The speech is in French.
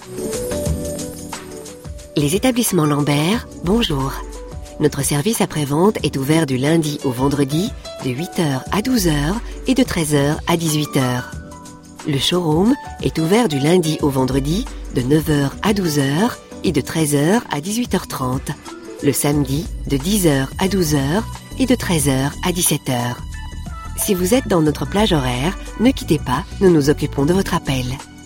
Les établissements Lambert, bonjour. Notre service après-vente est ouvert du lundi au vendredi de 8h à 12h et de 13h à 18h. Le showroom est ouvert du lundi au vendredi de 9h à 12h et de 13h à 18h30. Le samedi de 10h à 12h et de 13h à 17h. Si vous êtes dans notre plage horaire, ne quittez pas, nous nous occupons de votre appel.